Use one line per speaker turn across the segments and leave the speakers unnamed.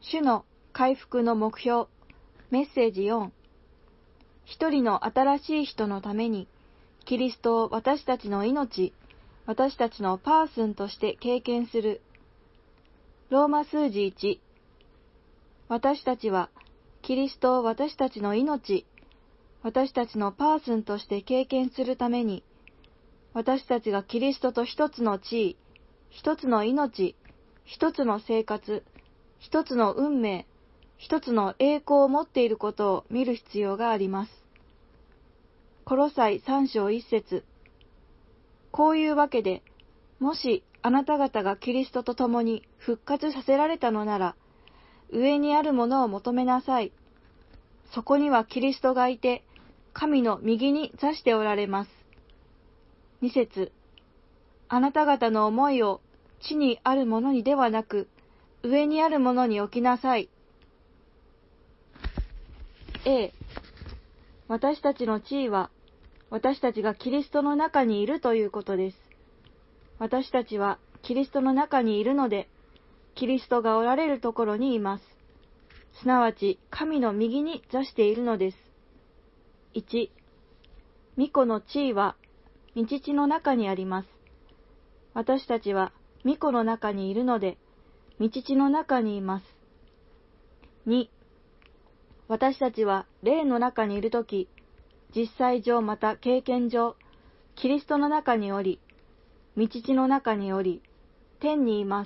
主の回復の目標、メッセージ4。一人の新しい人のために、キリストを私たちの命、私たちのパーソンとして経験する。ローマ数字1。私たちは、キリストを私たちの命、私たちのパーソンとして経験するために、私たちがキリストと一つの地位、一つの命、一つの生活、一つの運命、一つの栄光を持っていることを見る必要があります。コロサイ3章1節。こういうわけで、もしあなた方がキリストと共に復活させられたのなら、上にあるものを求めなさい。そこにはキリストがいて、神の右に座しておられます。2節。あなた方の思いを地にあるものにではなく、上にあるものに置きなさい。A、私たちの地位は、私たちがキリストの中にいるということです。私たちはキリストの中にいるので、キリストがおられるところにいます。すなわち、神の右に座しているのです。1、御子の地位は、御父の中にあります。私たちは御子の中にいるので、御父の中にいます。2、私たちは霊の中にいるとき、実際上また経験上、キリストの中におり、御父の中におり、天にいます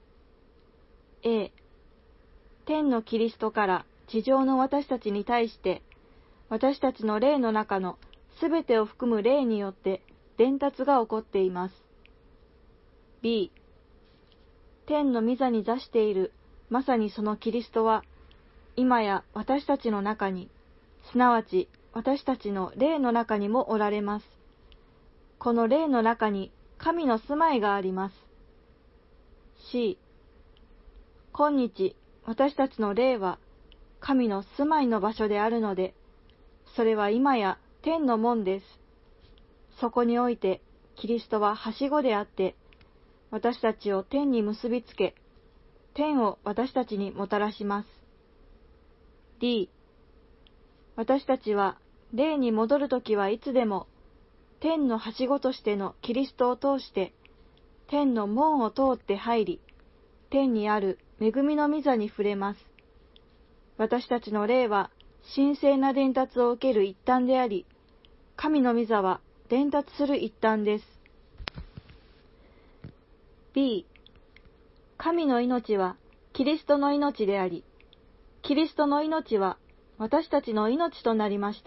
。A、天のキリストから地上の私たちに対して、私たちの霊の中のすべてを含む霊によって伝達が起こっています。B、天の御座に座している、まさにそのキリストは、今や私たちの中に、すなわち私たちの霊の中にもおられます。この霊の中に神の住まいがあります。C、今日私たちの霊は神の住まいの場所であるので、それは今や天の門です。そこにおいてキリストははしごであって、私たちを天に結びつけ、天を私たちにもたらします。D、私たちは霊に戻るときはいつでも、天のはしごとしてのキリストを通して、天の門を通って入り、天にある恵みの御座に触れます。私たちの霊は神聖な伝達を受ける一端であり、神の御座は伝達する一端です。B、神の命はキリストの命であり、キリストの命は私たちの命となりました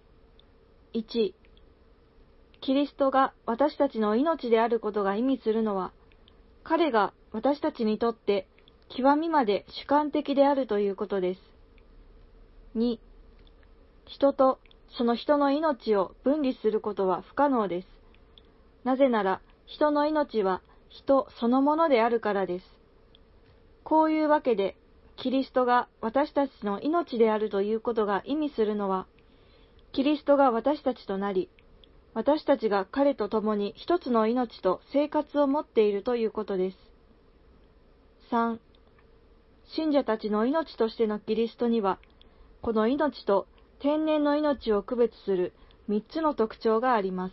。1、キリストが私たちの命であることが意味するのは、彼が私たちにとって極みまで主観的であるということです。2、人とその人の命を分離することは不可能です。なぜなら、人の命は人そのものであるからです。こういうわけで、キリストが私たちの命であるということが意味するのは、キリストが私たちとなり、私たちが彼と共に一つの命と生活を持っているということです。3、信者たちの命としてのキリストには、この命と天然の命を区別する3つの特徴があります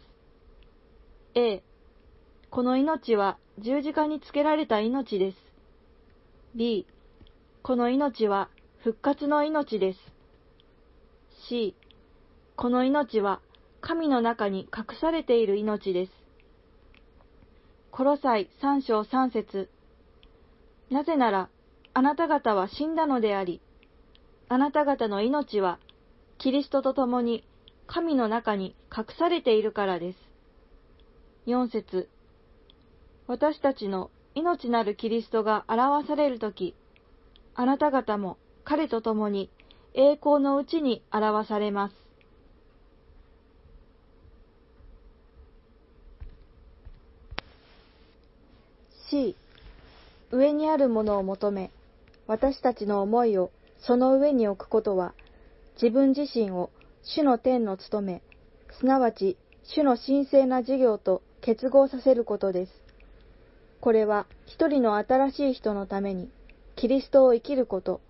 。A、この命は十字架につけられた命です。B、この命は復活の命です。C、この命は神の中に隠されている命です。コロサイ3章3節。なぜなら、あなた方は死んだのであり、あなた方の命はキリストと共に神の中に隠されているからです。4節。私たちの命なるキリストが表されるとき、あなた方も彼と共に栄光のうちに表されます。C、上にあるものを求め、私たちの思いをその上に置くことは、自分自身を主の天の務め、すなわち主の神聖な事業と結合させることです。これは一人の新しい人のために、キリストを生きること、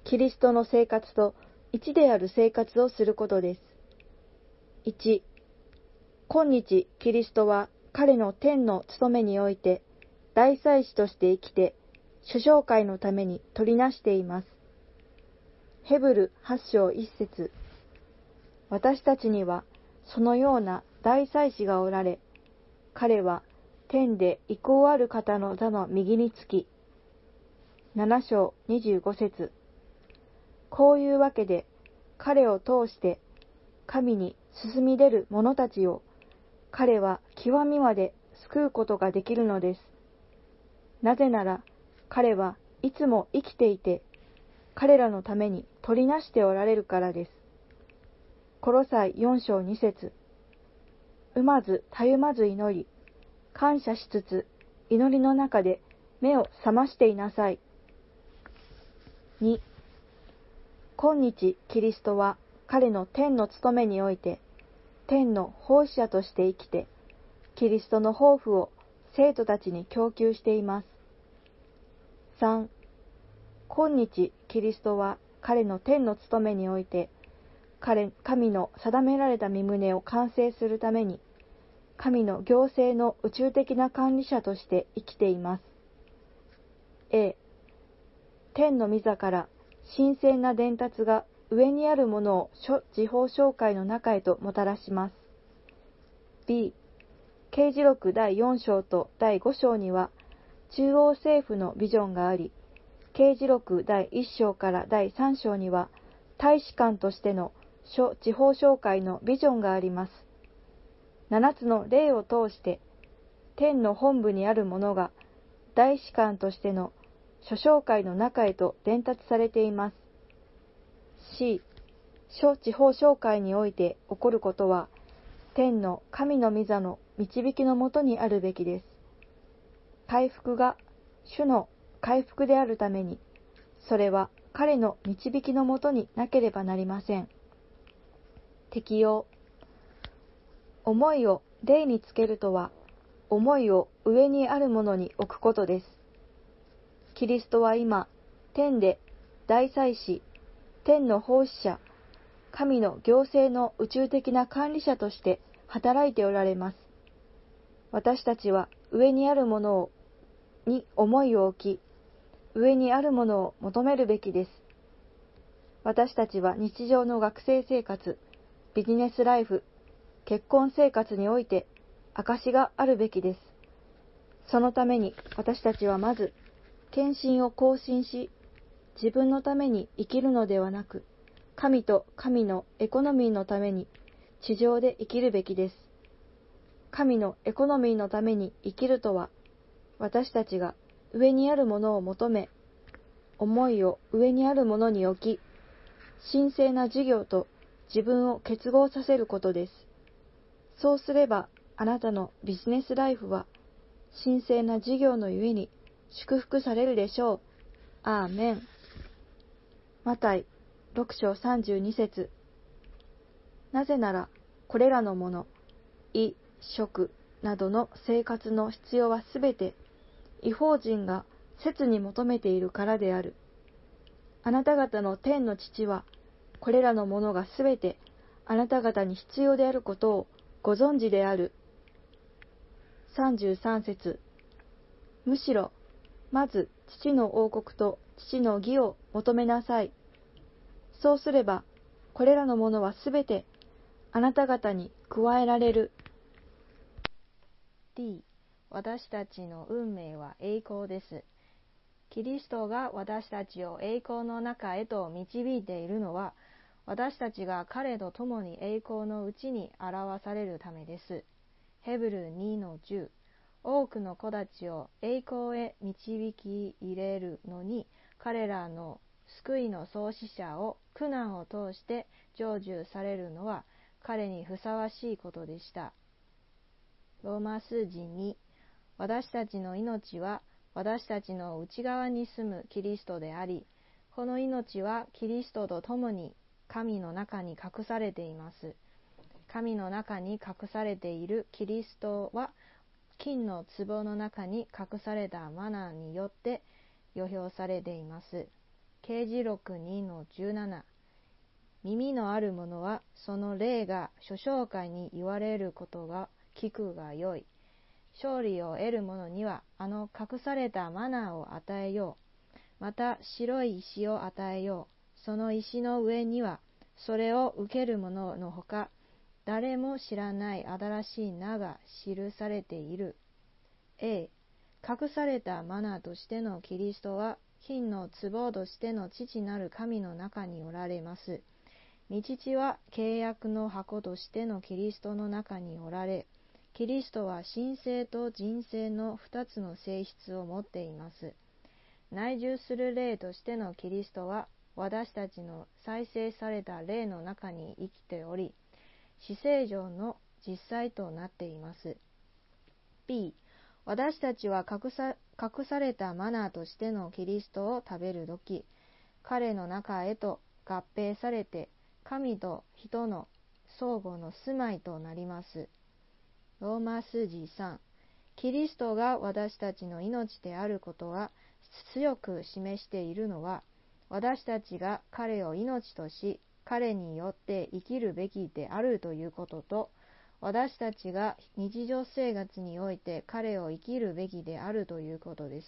キリストの生活と一である生活をすることです。1、今日キリストは彼の天の務めにおいて大祭司として生きて、諸教会のために取りなしています。ヘブル8章1節。私たちにはそのような大祭司がおられ、彼は天で威光ある方の座の右につき、7章25節。こういうわけで、彼を通して神に進み出る者たちを、彼は極みまで救うことができるのです。なぜなら、彼はいつも生きていて、彼らのために取りなしておられるからです。コロサイ4章2節。まずたゆまず祈り、感謝しつつ、祈りの中で目を覚ましていなさい。2、今日キリストは彼の天の務めにおいて、天の奉仕者として生きて、キリストの抱負を生徒たちに供給しています。3、今日キリストは彼の天の務めにおいて、神の定められた御胸を完成するために、神の行政の宇宙的な管理者として生きています。A、天の御座から神聖な伝達が上にあるものを諸地方教会の中へともたらします。B、啓示録第4章と第5章には中央政府のビジョンがあり、啓示録第1章から第3章には大使館としての諸地方教会のビジョンがあります。7つの例を通して天の本部にあるものが大使館としての諸教会の中へと伝達されています。C、諸地方教会において起こることは天の神の御座の導きのもとにあるべきです。回復が主の回復であるために、それは彼の導きのもとになければなりません。適用。思いを霊につけるとは、思いを上にあるものに置くことです。キリストは今、天で大祭司、天の奉仕者、神の行政の宇宙的な管理者として働いておられます。私たちは上にあるものに思いを置き、上にあるものを求めるべきです。私たちは日常の学生生活、ビジネスライフ、結婚生活において証があるべきです。そのために私たちはまず、献身を更新し、自分のために生きるのではなく、神と神のエコノミーのために地上で生きるべきです。神のエコノミーのために生きるとは、私たちが上にあるものを求め、思いを上にあるものに置き、神聖な事業と自分を結合させることです。そうすれば、あなたのビジネスライフは、神聖な事業のゆえに祝福されるでしょう。アーメン。マタイ6章32節。なぜなら、これらのもの、衣、食などの生活の必要はすべて、異邦人が切に求めているからである。あなた方の天の父は、これらのものがすべてあなた方に必要であることをご存知である。33節。むしろ、まず父の王国と父の義を求めなさい。そうすれば、これらのものはすべてあなた方に加えられる。
D、私たちの運命は栄光です。キリストが私たちを栄光の中へと導いているのは、私たちが彼と共に栄光のうちに表されるためです。ヘブル 2-10。多くの子たちを栄光へ導き入れるのに、彼らの救いの創始者を苦難を通して成就されるのは彼にふさわしいことでした。ローマ数字2。私たちの命は私たちの内側に住むキリストであり、この命はキリストと共に神の中に隠されています。神の中に隠されているキリストは、金の壺の中に隠されたマナーによって予表されています。 啓示録2-17。耳のある者はその霊が諸教会に言われることが聞くがよい。勝利を得る者には隠されたマナーを与えよう。また白い石を与えよう。その石の上にはそれを受ける者のほか誰も知らない新しい名が記されている。A、隠されたマナーとしてのキリストは金の壺としての父なる神の中におられます。御父は契約の箱としてのキリストの中におられ、キリストは神性と人性の2つの性質を持っています。内住する霊としてのキリストは私たちの再生された霊の中に生きており、死聖上の実際となっています。B、私たちは隠されたマナーとしてのキリストを食べるとき、彼の中へと合併されて、神と人の相互の住まいとなります。ローマ数字3、キリストが私たちの命であることは強く示しているのは、私たちが彼を命とし、彼によって生きるべきであるということと、私たちが日常生活において彼を生きるべきであるということです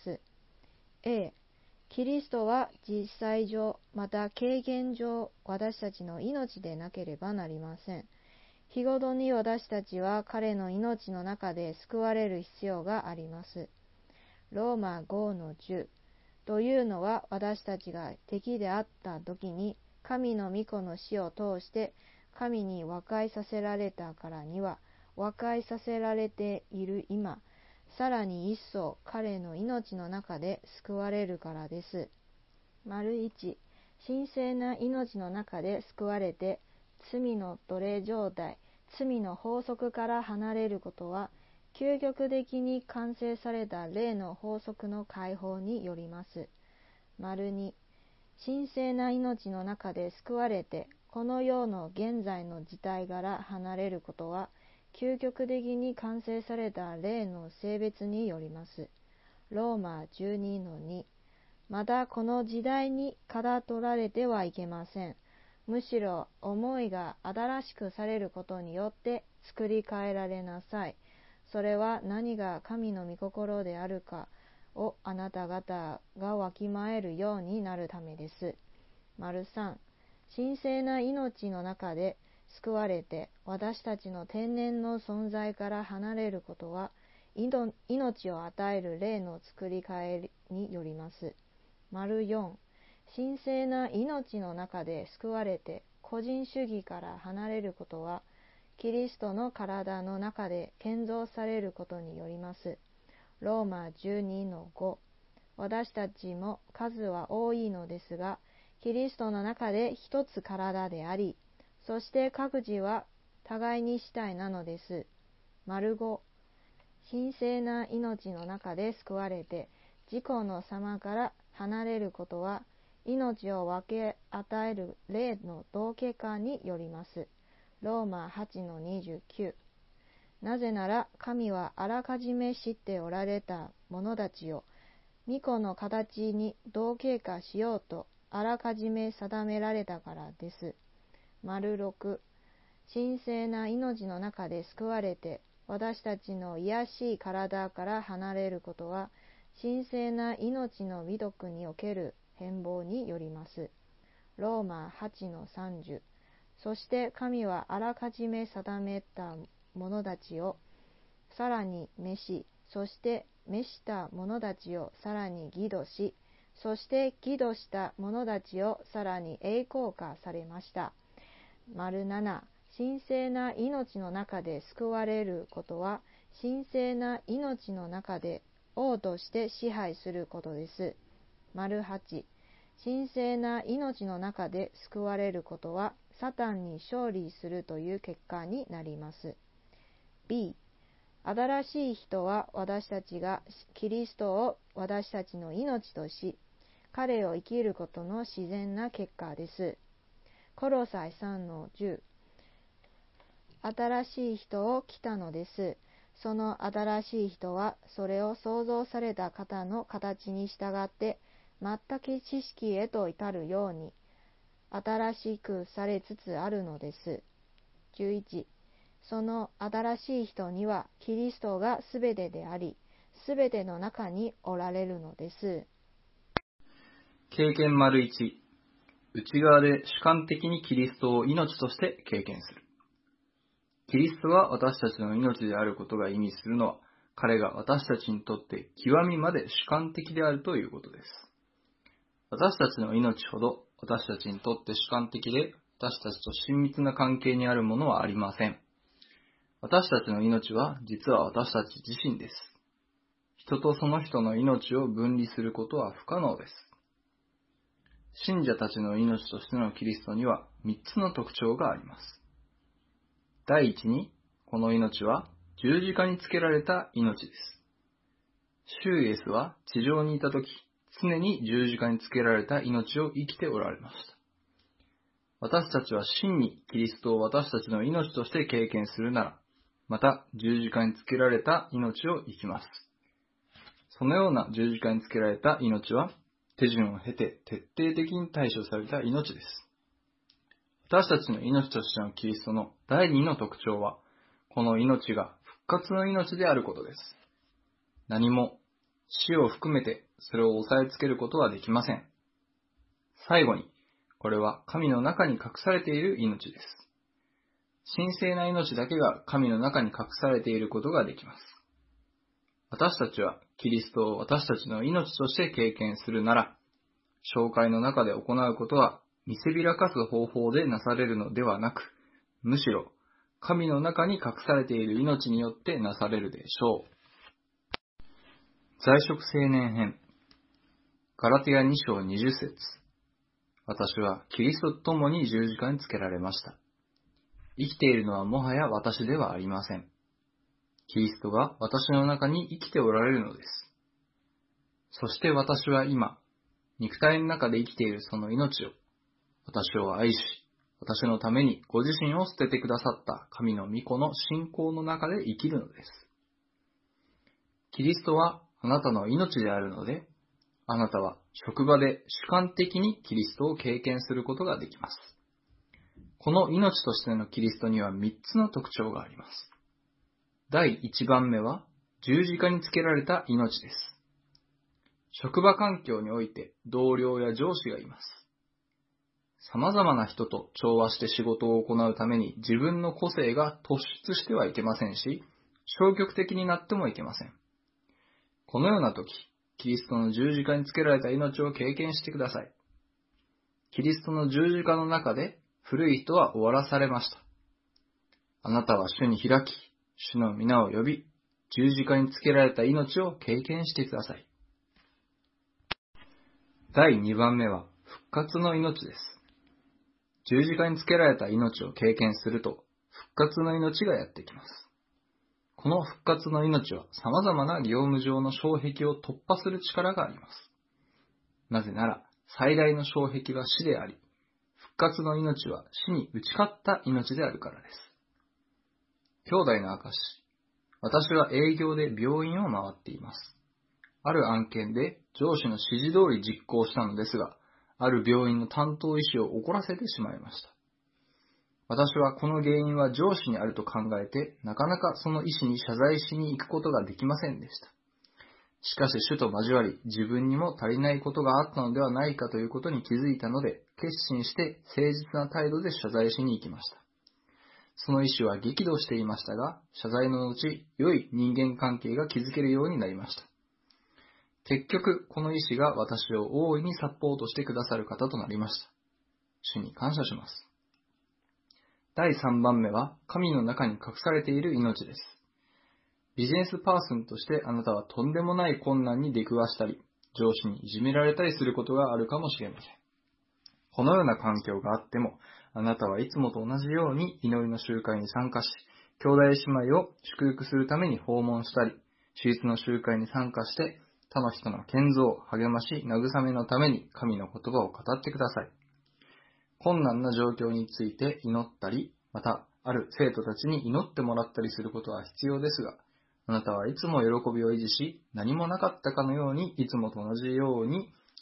。A、キリストは実際上、また経験上、私たちの命でなければなりません。日ごとに私たちは彼の命の中で救われる必要があります。ローマ 5-10 というのは、私たちが敵であった時に神の御子の死を通して神に和解させられたからには、和解させられている今、さらに一層彼の命の中で救われるからです。1、神聖な命の中で救われて、罪の奴隷状態、罪の法則から離れることは、究極的に完成された霊の法則の解放によります。2、神聖な命の中で救われて、この世の現在の事態から離れることは、究極的に完成された霊の性別によります。ローマ 12-2。またこの時代にかた取られてはいけません。むしろ思いが新しくされることによって作り変えられなさい。それは何が神の御心であるかをあなた方がわきまえるようになるためです。3、神聖な命の中で救われて私たちの天然の存在から離れることは、命を与える霊の作り変えによります。4、神聖な命の中で救われて個人主義から離れることは、キリストの体の中で建造されることによります。ローマ 12-5。私たちも数は多いのですが、キリストの中で一つ体であり、そして各自は互いに主体なのです。5、神聖な命の中で救われて自己の様から離れることは、命を分け与える霊の同化化によります。ローマ 8-29。なぜなら神はあらかじめ知っておられた者たちを御子の形に同化化しようとあらかじめ定められたからです。6、神聖な命の中で救われて私たちの卑しい体から離れることは、神聖な命の美徳における変貌によります。ローマ 8-30。そして神はあらかじめ定めた者たちをさらに召し、そして召した者たちをさらに義とし、そして義とした者たちをさらに栄光化されました。7、神聖な命の中で救われることは、神聖な命の中で王として支配することです。8、神聖な命の中で救われることは、サタンに勝利するという結果になります。B、新しい人は私たちがキリストを私たちの命とし、彼を生きることの自然な結果です。コロサイ 3-10。新しい人を着たのです。その新しい人はそれを創造された方の形に従って全く知識へと至るように新しくされつつあるのです。11、その新しい人にはキリストがすべてであり、すべての中におられるのです。
経験 ①、内側で主観的にキリストを命として経験する。キリストが私たちの命であることが意味するのは、彼が私たちにとって極みまで主観的であるということです。私たちの命ほど私たちにとって主観的で、私たちと親密な関係にあるものはありません。私たちの命は実は私たち自身です。人とその人の命を分離することは不可能です。信者たちの命としてのキリストには3つの特徴があります。第一に、この命は十字架につけられた命です。主イエスは地上にいたとき、常に十字架につけられた命を生きておられました。私たちは真にキリストを私たちの命として経験するなら、また十字架につけられた命を生きます。そのような十字架につけられた命は、手順を経て徹底的に対処された命です。私たちの命としてのキリストの第二の特徴は、この命が復活の命であることです。何も死を含めてそれを抑えつけることはできません。最後に、これは神の中に隠されている命です。神聖な命だけが神の中に隠されていることができます。私たちはキリストを私たちの命として経験するなら、教会の中で行うことは見せびらかす方法でなされるのではなく、むしろ神の中に隠されている命によってなされるでしょう。在職青年編、ガラテヤ2章20節。私はキリストと共に十字架につけられました。生きているのはもはや私ではありません。キリストが私の中に生きておられるのです。そして私は今、肉体の中で生きているその命を、私を愛し、私のためにご自身を捨ててくださった神の御子の信仰の中で生きるのです。キリストはあなたの命であるので、あなたは職場で主観的にキリストを経験することができます。この命としてのキリストには3つの特徴があります。第1番目は十字架につけられた命です。職場環境において同僚や上司がいます。様々な人と調和して仕事を行うために自分の個性が突出してはいけませんし、消極的になってもいけません。このような時、キリストの十字架につけられた命を経験してください。キリストの十字架の中で古い人は終わらされました。あなたは主に開き、主の皆を呼び、十字架につけられた命を経験してください。第2番目は復活の命です。十字架につけられた命を経験すると、復活の命がやってきます。この復活の命は様々な業務上の障壁を突破する力があります。なぜなら、最大の障壁は死であり、復活の命は死に打ち勝った命であるからです。兄弟の証。私は営業で病院を回っています。ある案件で上司の指示通り実行したのですが、ある病院の担当医師を怒らせてしまいました。私はこの原因は上司にあると考えて、なかなかその医師に謝罪しに行くことができませんでした。しかし主と交わり、自分にも足りないことがあったのではないかということに気づいたので、決心して誠実な態度で謝罪しに行きました。その医師は激怒していましたが、謝罪の後、良い人間関係が築けるようになりました。結局、この医師が私を大いにサポートしてくださる方となりました。主に感謝します。第3番目は、神の中に隠されている命です。ビジネスパーソンとしてあなたはとんでもない困難に出くわしたり、上司にいじめられたりすることがあるかもしれません。このような環境があっても、あなたはいつもと同じように祈りの集会に参加し、兄弟姉妹を祝福するために訪問したり、手術の集会に参加して、他の人の建造、励まし、慰めのために神の言葉を語ってください。困難な状況について祈ったり、また、ある生徒たちに祈ってもらったりすることは必要ですが、あなたはいつも喜びを維持し、何もなかったかのようにいつもと同じように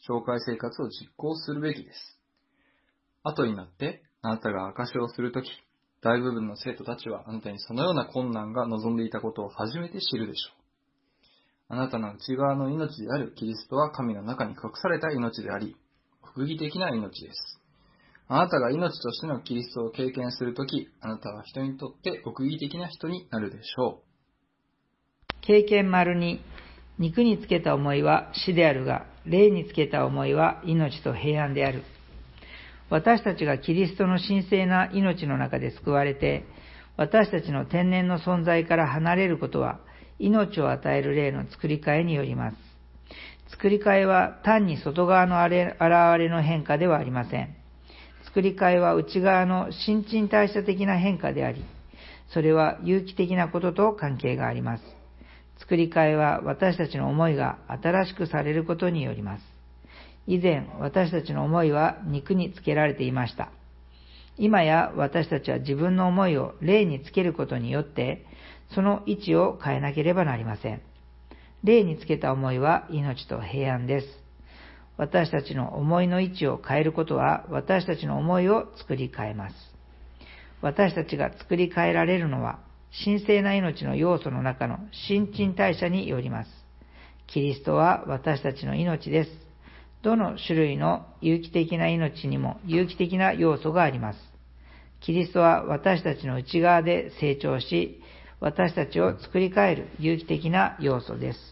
教会生活を実行するべきです。後になって、あなたが証しをするとき、大部分の生徒たちはあなたにそのような困難が望んでいたことを初めて知るでしょう。あなたの内側の命であるキリストは神の中に隠された命であり、国義的な命です。あなたが命としてのキリストを経験するとき、あなたは人にとって国義的な人になるでしょう。
経験丸2、肉につけた思いは死であるが、霊につけた思いは命と平安である。私たちがキリストの神聖な命の中で救われて、私たちの天然の存在から離れることは、命を与える霊の作り変えによります。作り変えは単に外側の現れの変化ではありません。作り変えは内側の新陳代謝的な変化であり、それは有機的なことと関係があります。作り変えは私たちの思いが新しくされることによります。以前、私たちの思いは肉につけられていました。今や私たちは自分の思いを霊につけることによって、その位置を変えなければなりません。霊につけた思いは命と平安です。私たちの思いの位置を変えることは、私たちの思いを作り変えます。私たちが作り変えられるのは、神聖な命の要素の中の新陳代謝によります。キリストは私たちの命です。どの種類の有機的な命にも有機的な要素があります。キリストは私たちの内側で成長し、私たちを作り変える有機的な要素です。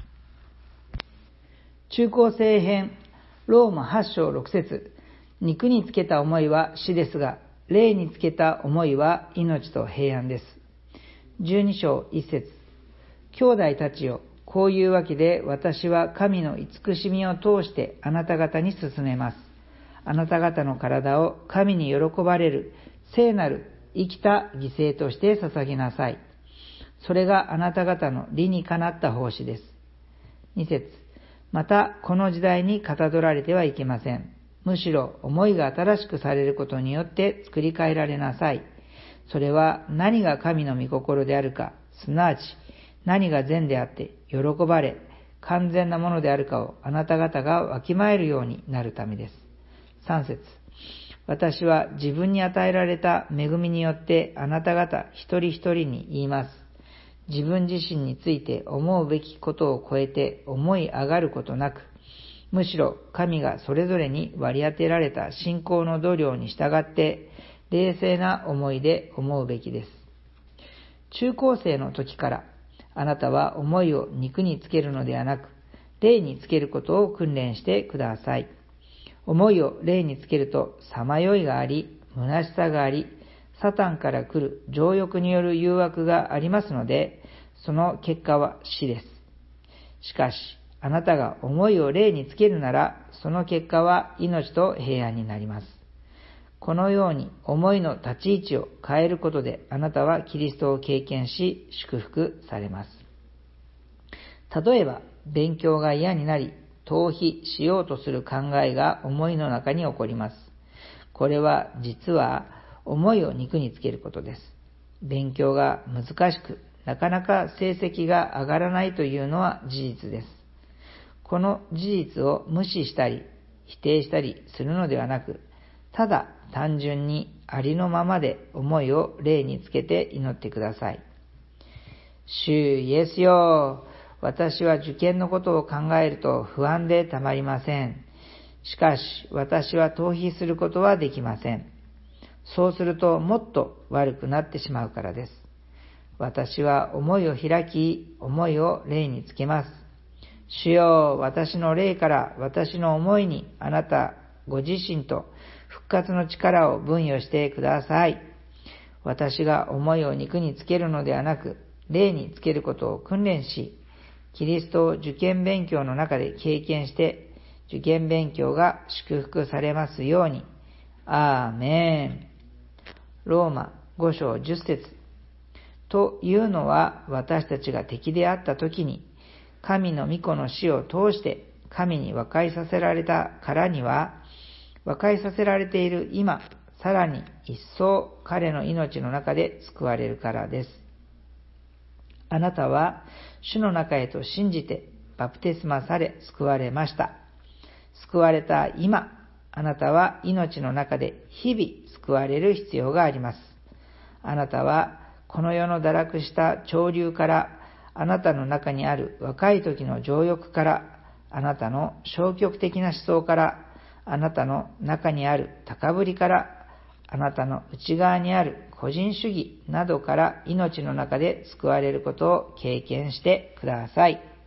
中高生編、ローマ8章6節、肉につけた思いは死ですが、霊につけた思いは命と平安です。12章1節、兄弟たちよ、こういうわけで私は神の慈しみを通してあなた方に勧めます。あなた方の体を神に喜ばれる聖なる生きた犠牲として捧げなさい。それがあなた方の理にかなった奉仕です。2節、またこの時代にかたどられてはいけません。むしろ思いが新しくされることによって作り変えられなさい。それは何が神の御心であるか、すなわち何が善であって喜ばれ、完全なものであるかをあなた方がわきまえるようになるためです。3節、私は自分に与えられた恵みによってあなた方一人一人に言います。自分自身について思うべきことを超えて思い上がることなく、むしろ神がそれぞれに割り当てられた信仰の度量に従って冷静な思いで思うべきです。中高生の時からあなたは思いを肉につけるのではなく、霊につけることを訓練してください。思いを霊につけると、さまよいがあり、虚しさがあり、サタンから来る情欲による誘惑がありますので、その結果は死です。しかし、あなたが思いを霊につけるなら、その結果は命と平安になります。このように思いの立ち位置を変えることで、あなたはキリストを経験し、祝福されます。例えば、勉強が嫌になり、逃避しようとする考えが思いの中に起こります。これは実は思いを肉につけることです。勉強が難しく、なかなか成績が上がらないというのは事実です。この事実を無視したり、否定したりするのではなく、ただ単純にありのままで思いを霊につけて祈ってください。主イエスよ、私は受験のことを考えると不安でたまりません。しかし私は逃避することはできません。そうするともっと悪くなってしまうからです。私は思いを開き、思いを霊につけます。主よ、私の霊から私の思いにあなたご自身と復活の力を分与してください。私が思いを肉につけるのではなく、霊につけることを訓練し、キリストを受験勉強の中で経験して、受験勉強が祝福されますように。アーメン。ローマ5章10節というのは、私たちが敵であった時に、神の御子の死を通して神に和解させられたからには、和解させられている今、さらに一層彼の命の中で救われるからです。あなたは主の中へと信じてバプテスマされ救われました。 救われた今、あなたは命の中で日々救われる必要があります。あなたはこの世の堕落した潮流から、あなたの中にある若い時の情欲から、あなたの消極的な思想から、あなたの中にある高ぶりから、あなたの内側にある個人主義などから命の中で救われることを経験してください。